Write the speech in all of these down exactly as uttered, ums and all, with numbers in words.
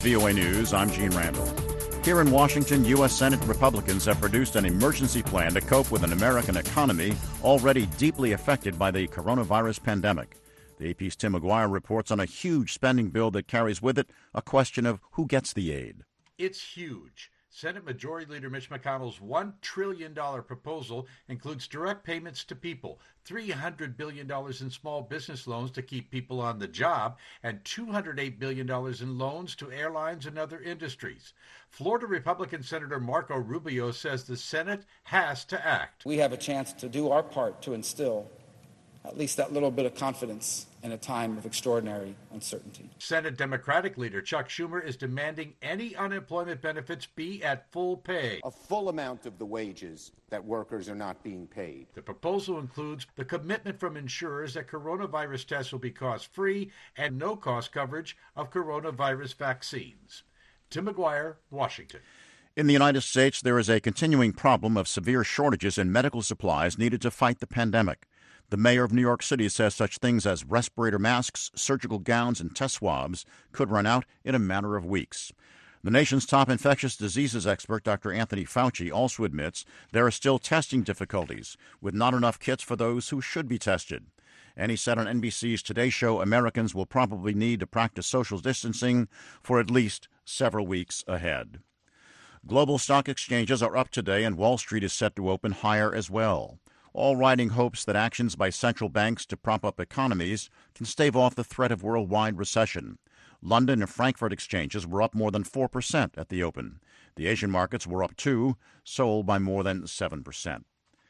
V O A News, I'm Gene Randall. Here in Washington, U S Senate Republicans have produced an emergency plan to cope with an American economy already deeply affected by the coronavirus pandemic. The A P's Tim McGuire reports on a huge spending bill that carries with it a question of who gets the aid. It's huge. Senate Majority Leader Mitch McConnell's one trillion dollars proposal includes direct payments to people, three hundred billion dollars in small business loans to keep people on the job, and two hundred eight billion dollars in loans to airlines and other industries. Florida Republican Senator Marco Rubio says the Senate has to act. We have a chance to do our part to instill at least that little bit of confidence in a time of extraordinary uncertainty. Senate Democratic leader Chuck Schumer is demanding any unemployment benefits be at full pay. A full amount of the wages that workers are not being paid. The proposal includes the commitment from insurers that coronavirus tests will be cost-free and no-cost coverage of coronavirus vaccines. Tim McGuire, Washington. In the United States, there is a continuing problem of severe shortages in medical supplies needed to fight the pandemic. The mayor of New York City says such things as respirator masks, surgical gowns, and test swabs could run out in a matter of weeks. The nation's top infectious diseases expert, Doctor Anthony Fauci, also admits there are still testing difficulties, with not enough kits for those who should be tested. And he said on N B C's Today Show Americans will probably need to practice social distancing for at least several weeks ahead. Global stock exchanges are up today, and Wall Street is set to open higher as well, all riding hopes that actions by central banks to prop up economies can stave off the threat of worldwide recession. London and Frankfurt exchanges were up more than four percent at the open. The Asian markets were up too, sold by more than seven percent.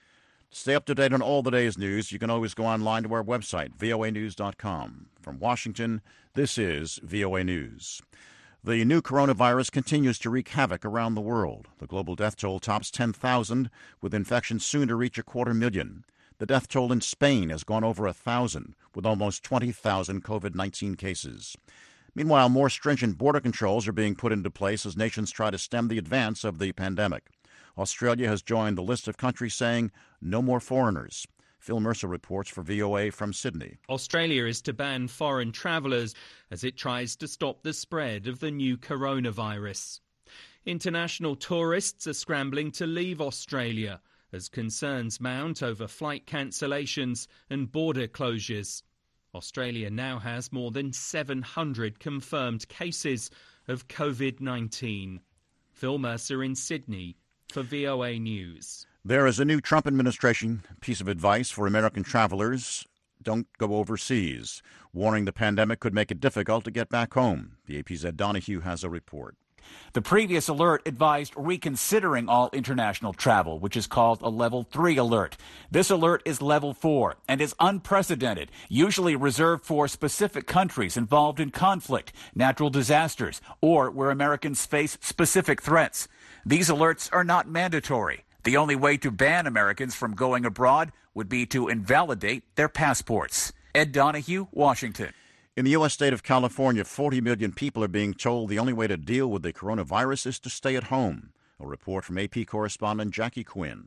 To stay up to date on all the day's news, you can always go online to our website, V O A news dot com. From Washington, this is V O A News. The new coronavirus continues to wreak havoc around the world. The global death toll tops ten thousand, with infections soon to reach a quarter million. The death toll in Spain has gone over one thousand, with almost twenty thousand COVID nineteen cases. Meanwhile, more stringent border controls are being put into place as nations try to stem the advance of the pandemic. Australia has joined the list of countries saying no more foreigners. Phil Mercer reports for V O A from Sydney. Australia is to ban foreign travellers as it tries to stop the spread of the new coronavirus. International tourists are scrambling to leave Australia as concerns mount over flight cancellations and border closures. Australia now has more than seven hundred confirmed cases of COVID nineteen. Phil Mercer in Sydney for V O A News. There is a new Trump administration piece of advice for American travelers. Don't go overseas, warning the pandemic could make it difficult to get back home. The A P's Ed Donahue has a report. The previous alert advised reconsidering all international travel, which is called a level three alert. This alert is level four and is unprecedented, usually reserved for specific countries involved in conflict, natural disasters, or where Americans face specific threats. These alerts are not mandatory. The only way to ban Americans from going abroad would be to invalidate their passports. Ed Donahue, Washington. In the U S state of California, forty million people are being told the only way to deal with the coronavirus is to stay at home. A report from A P correspondent Jackie Quinn.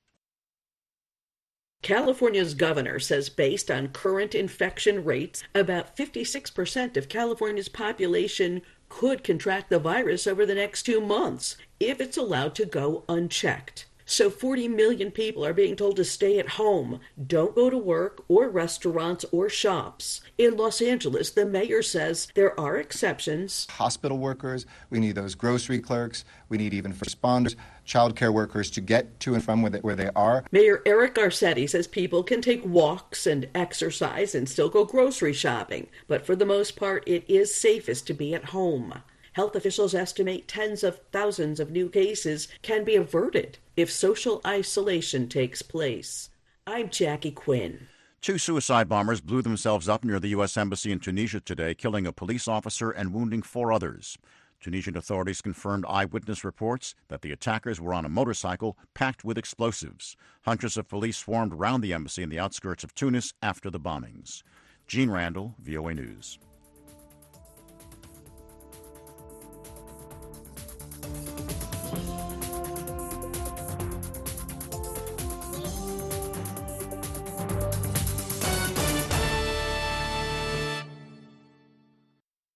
California's governor says based on current infection rates, about fifty-six percent of California's population could contract the virus over the next two months if it's allowed to go unchecked. So forty million people are being told to stay at home, don't go to work or restaurants or shops. In Los Angeles, the mayor says there are exceptions. Hospital workers, we need those grocery clerks, we need even first responders, childcare workers to get to and from where they, where they are. Mayor Eric Garcetti says people can take walks and exercise and still go grocery shopping, but for the most part, it is safest to be at home. Health officials estimate tens of thousands of new cases can be averted if social isolation takes place. I'm Jackie Quinn. Two suicide bombers blew themselves up near the U S Embassy in Tunisia today, killing a police officer and wounding four others. Tunisian authorities confirmed eyewitness reports that the attackers were on a motorcycle packed with explosives. Hundreds of police swarmed around the embassy in the outskirts of Tunis after the bombings. Gene Randall, V O A News.